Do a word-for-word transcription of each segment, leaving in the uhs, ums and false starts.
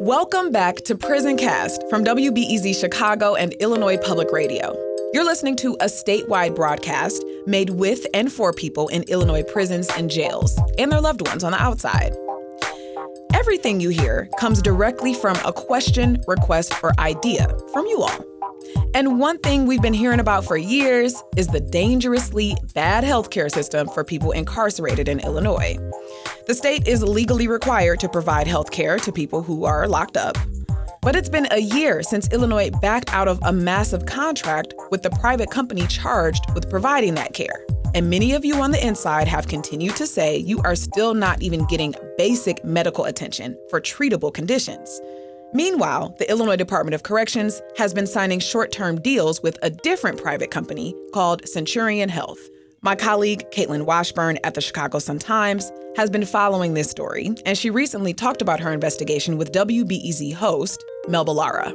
Welcome back to Prison Cast from W B E Z Chicago and Illinois Public Radio. You're listening to a statewide broadcast made with and for people in Illinois prisons and jails and their loved ones on the outside. Everything you hear comes directly from a question, request, or idea from you all. And one thing we've been hearing about for years is the dangerously bad healthcare system for people incarcerated in Illinois. The state is legally required to provide health care to people who are locked up. But it's been a year since Illinois backed out of a massive contract with the private company charged with providing that care. And many of you on the inside have continued to say you are still not even getting basic medical attention for treatable conditions. Meanwhile, the Illinois Department of Corrections has been signing short-term deals with a different private company called Centurion Health. My colleague, Caitlin Washburn at the Chicago Sun-Times, has been following this story, and she recently talked about her investigation with W B E Z host, Melba Lara.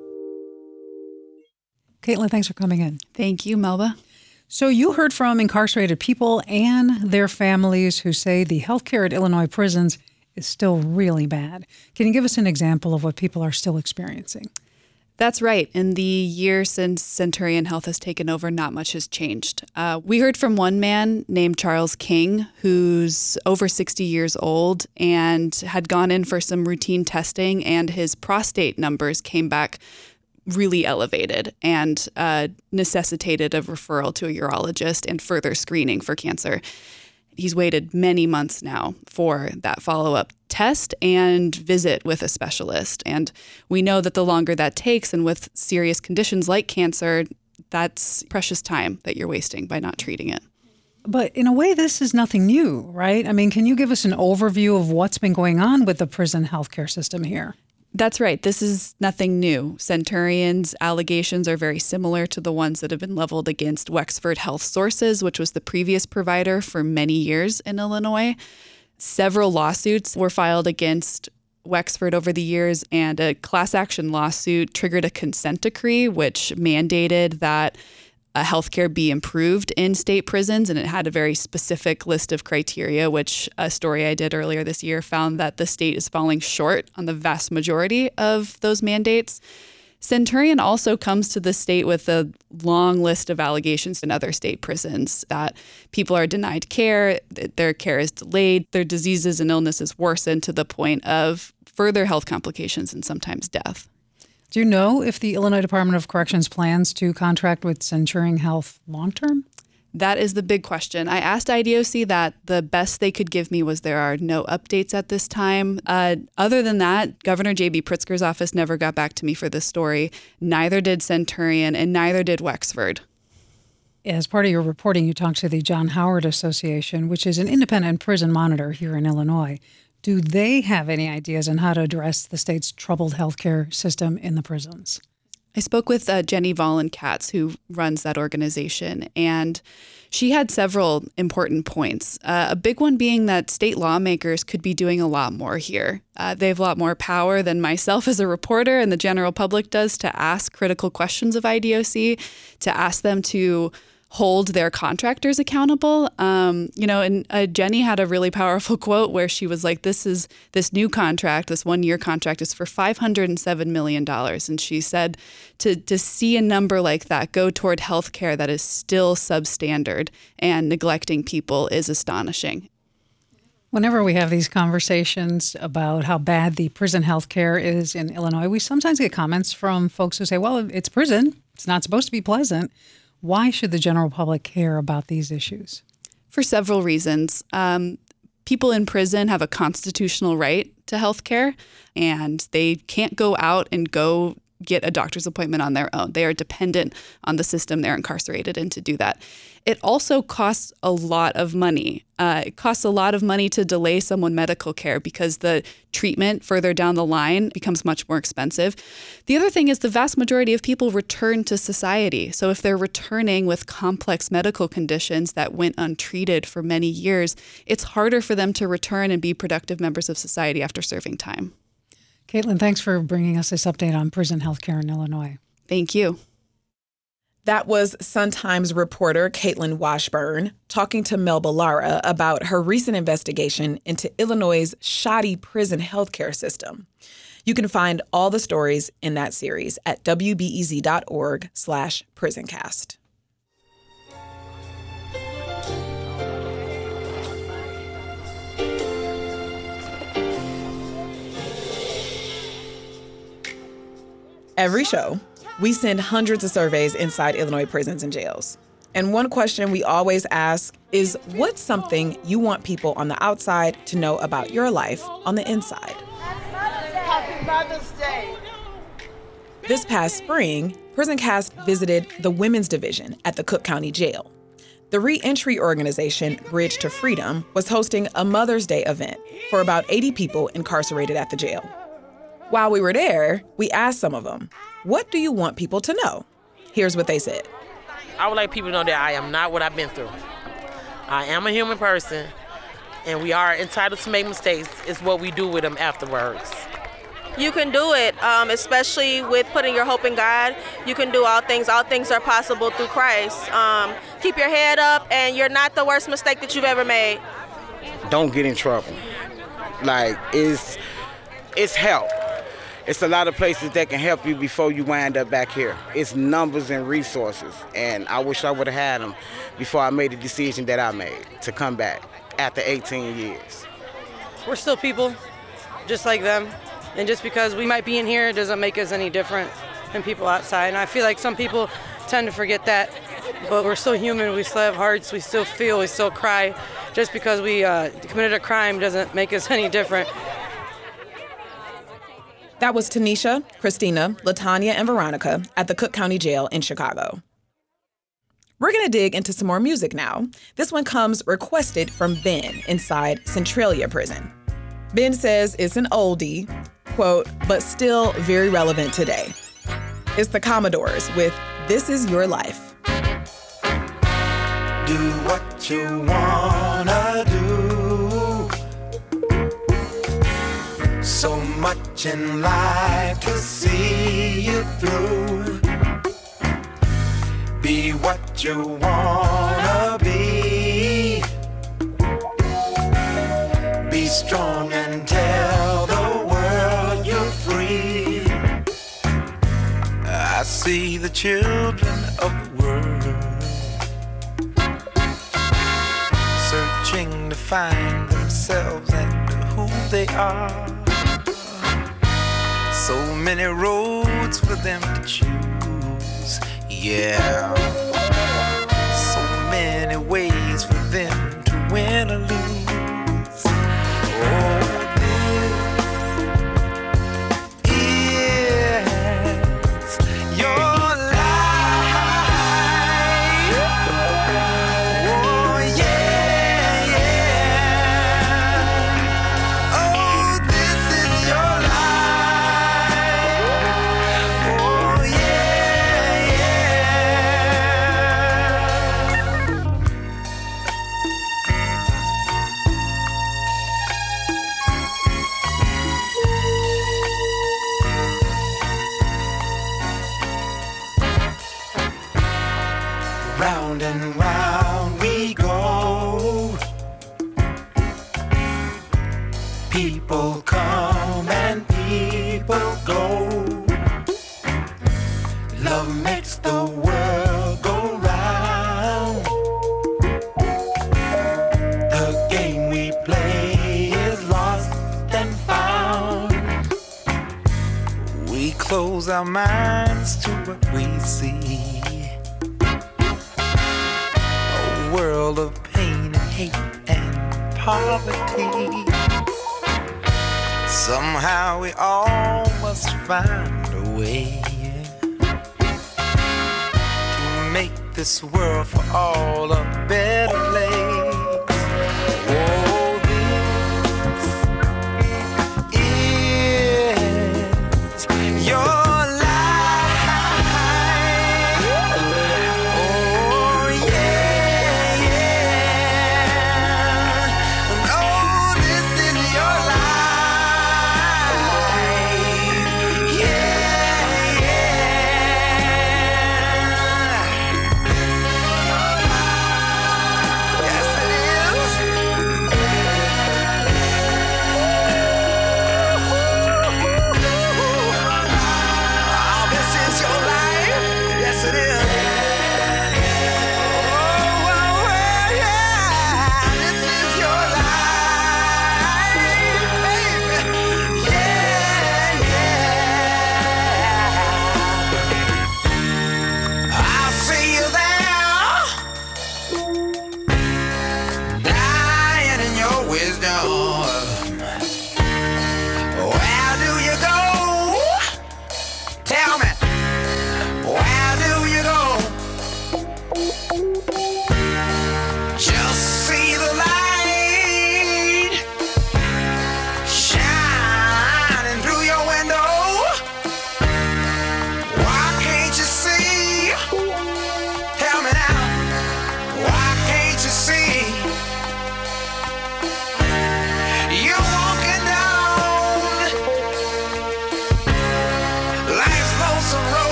Caitlin, thanks for coming in. Thank you, Melba. So you heard from incarcerated people and their families who say the healthcare at Illinois prisons is still really bad. Can you give us an example of what people are still experiencing? That's right. In the year since Centurion Health has taken over, not much has changed. Uh, we heard from one man named Charles King, who's over sixty years old and had gone in for some routine testing, and his prostate numbers came back really elevated and uh, necessitated a referral to a urologist and further screening for cancer. He's waited many months now for that follow-up test and visit with a specialist. And we know that the longer that takes, and with serious conditions like cancer, that's precious time that you're wasting by not treating it. But in a way, this is nothing new, right? I mean, can you give us an overview of what's been going on with the prison healthcare system here? That's right. This is nothing new. Centurion's allegations are very similar to the ones that have been leveled against Wexford Health Sources, which was the previous provider for many years in Illinois. Several lawsuits were filed against Wexford over the years, and a class action lawsuit triggered a consent decree, which mandated that Uh, healthcare be improved in state prisons, and it had a very specific list of criteria, which a story I did earlier this year found that the state is falling short on the vast majority of those mandates. Centurion also comes to the state with a long list of allegations in other state prisons that people are denied care, their care is delayed, their diseases and illnesses worsen to the point of further health complications and sometimes death. Do you know if the Illinois Department of Corrections plans to contract with Centurion Health long-term? That is the big question. I asked I D O C that. The best they could give me was there are no updates at this time. Uh, other than that, Governor J B Pritzker's office never got back to me for this story. Neither did Centurion, and neither did Wexford. As part of your reporting, you talked to the John Howard Association, which is an independent prison monitor here in Illinois. Do they have any ideas on how to address the state's troubled healthcare system in the prisons? I spoke with uh, Jenny Vollen-Katz, who runs that organization, and she had several important points. Uh, a big one being that state lawmakers could be doing a lot more here. Uh, they have a lot more power than myself as a reporter and the general public does to ask critical questions of I D O C, to ask them to hold their contractors accountable. Um, you know, and uh, Jenny had a really powerful quote where she was like, this is this new contract, this one year contract is for five hundred seven million dollars. And she said to, to see a number like that go toward healthcare that is still substandard and neglecting people is astonishing. Whenever we have these conversations about how bad the prison healthcare is in Illinois, we sometimes get comments from folks who say, well, it's prison. It's not supposed to be pleasant. Why should the general public care about these issues? For several reasons. Um, people in prison have a constitutional right to health care, and they can't go out and go get a doctor's appointment on their own. They are dependent on the system they're incarcerated in to do that. It also costs a lot of money. Uh, it costs a lot of money to delay someone medical care because the treatment further down the line becomes much more expensive. The other thing is the vast majority of people return to society. So if they're returning with complex medical conditions that went untreated for many years, it's harder for them to return and be productive members of society after serving time. Caitlin, thanks for bringing us this update on prison healthcare in Illinois. Thank you. That was Sun-Times reporter Caitlin Washburn talking to Melba Lara about her recent investigation into Illinois' shoddy prison healthcare system. You can find all the stories in that series at wbez.org slash prisoncast. Every show, we send hundreds of surveys inside Illinois prisons and jails. And one question we always ask is, what's something you want people on the outside to know about your life on the inside? Happy Mother's Day. This past spring, PrisonCast visited the women's division at the Cook County Jail. The reentry organization Bridge to Freedom was hosting a Mother's Day event for about eighty people incarcerated at the jail. While we were there, we asked some of them, what do you want people to know? Here's what they said. I would like people to know that I am not what I've been through. I am a human person, and we are entitled to make mistakes. It's what we do with them afterwards. You can do it, um, especially with putting your hope in God. You can do all things. All things are possible through Christ. Um, keep your head up, and you're not the worst mistake that you've ever made. Don't get in trouble. Like, it's, it's help. It's a lot of places that can help you before you wind up back here. It's numbers and resources, and I wish I would have had them before I made the decision that I made to come back after eighteen years. We're still people, just like them, and just because we might be in here doesn't make us any different than people outside. And I feel like some people tend to forget that, but we're still human. We still have hearts. We still feel. We still cry. Just because we uh, committed a crime doesn't make us any different. That was Tanisha, Christina, Latanya, and Veronica at the Cook County Jail in Chicago. We're going to dig into some more music now. This one comes requested from Ben inside Centralia Prison. Ben says it's an oldie, quote, but still very relevant today. It's the Commodores with This Is Your Life. Do what you wanna do. So much in life to see you through. Be what you wanna be. Be strong and tell the world you're free. I see the children of the world searching to find themselves and who they are. So many roads for them to choose, yeah. So many ways for them to win or lose. Oh, this is your life. Oh, yeah, yeah. Oh, this is your life. Oh, yeah, yeah. Round and round we go. People come and people go. Love makes the world go round. The game we play is lost and found. We close our minds to what we see. A world of pain and hate and poverty. Somehow we all must find a way to make this world for all a better place. Oh, this is your life. Oh, yeah, yeah. Oh, this is your life. Yeah, yeah. Yes,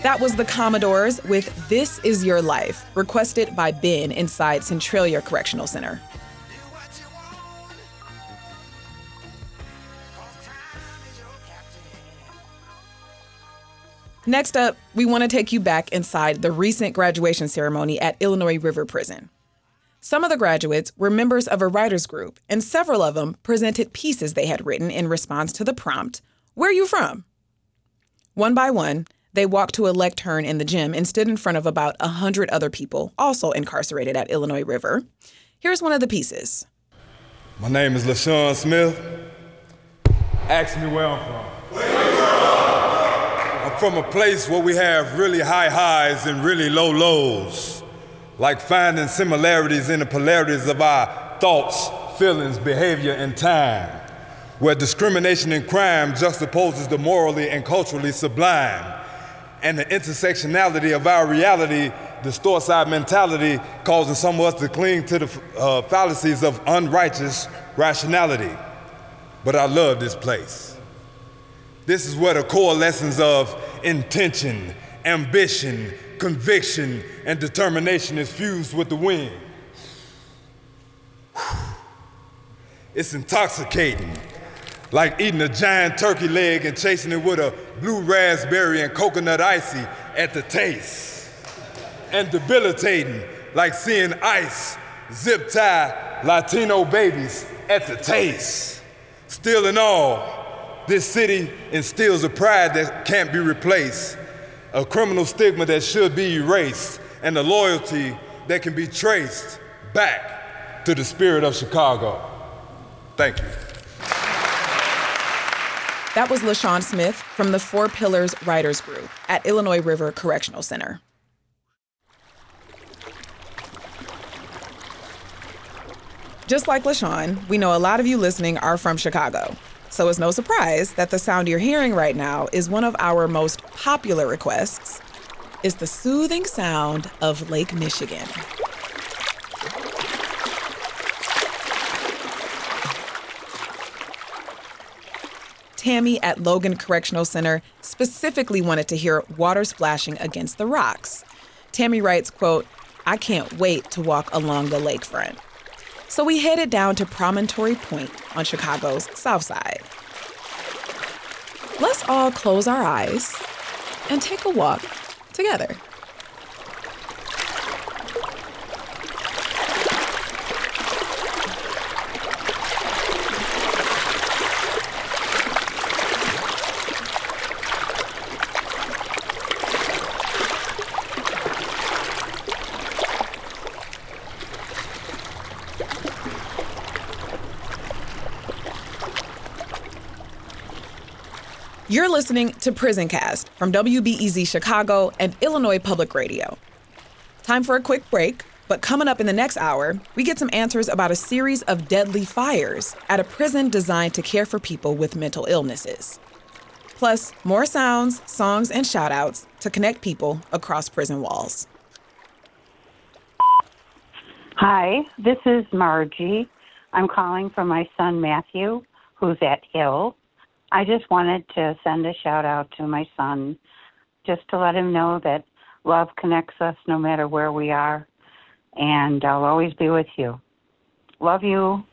That was the Commodores with This Is Your Life, requested by Ben inside Centralia Correctional Center. Next up, we want to take you back inside the recent graduation ceremony at Illinois River Prison. Some of the graduates were members of a writers group, and several of them presented pieces they had written in response to the prompt, "Where are you from?" One by one, they walked to a lectern in the gym and stood in front of about one hundred other people, also incarcerated at Illinois River. Here's one of the pieces. My name is LaShawn Smith. Ask me where I'm from. Where are you from? I'm from a place where we have really high highs and really low lows, like finding similarities in the polarities of our thoughts, feelings, behavior, and time, where discrimination and crime juxtaposes the morally and culturally sublime, and the intersectionality of our reality distorts our mentality, causing some of us to cling to the uh, fallacies of unrighteous rationality. But I love this place. This is where the core lessons of intention, ambition, conviction, and determination is fused with the wind. It's intoxicating, like eating a giant turkey leg and chasing it with a blue raspberry and coconut icy at the taste. And debilitating, like seeing ICE zip tie Latino babies at the taste. Still in all, this city instills a pride that can't be replaced, a criminal stigma that should be erased, and a loyalty that can be traced back to the spirit of Chicago. Thank you. That was LaShawn Smith from the Four Pillars Writers Group at Illinois River Correctional Center. Just like LaShawn, we know a lot of you listening are from Chicago. So it's no surprise that the sound you're hearing right now is one of our most popular requests. It's the soothing sound of Lake Michigan. Tammy at Logan Correctional Center specifically wanted to hear water splashing against the rocks. Tammy writes, quote, "I can't wait to walk along the lakefront." So we headed down to Promontory Point on Chicago's South Side. Let's all close our eyes and take a walk together. You're listening to Prison Cast from W B E Z Chicago and Illinois Public Radio. Time for a quick break, but coming up in the next hour, we get some answers about a series of deadly fires at a prison designed to care for people with mental illnesses. Plus, more sounds, songs, and shout-outs to connect people across prison walls. Hi, this is Margie. I'm calling for my son Matthew, who's at Hill. I just wanted to send a shout out to my son, just to let him know that love connects us no matter where we are, and I'll always be with you. Love you.